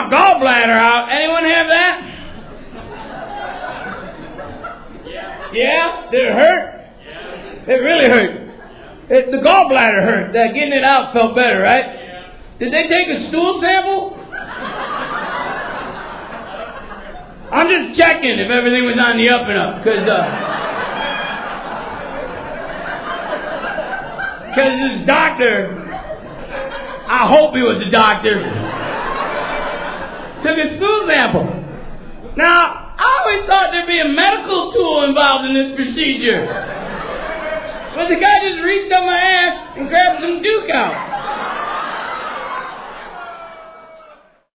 gallbladder out. Anyone have that? Yeah? Did it hurt? It really hurt. The gallbladder hurt. Getting it out felt better, right? Did they take a stool sample? I'm just checking if everything was on the up and up, because this doctor, I hope he was a doctor, took a stool sample. Now, I always thought there'd be a medical tool involved in this procedure. But the guy just reached up my ass and grabbed some Duke out.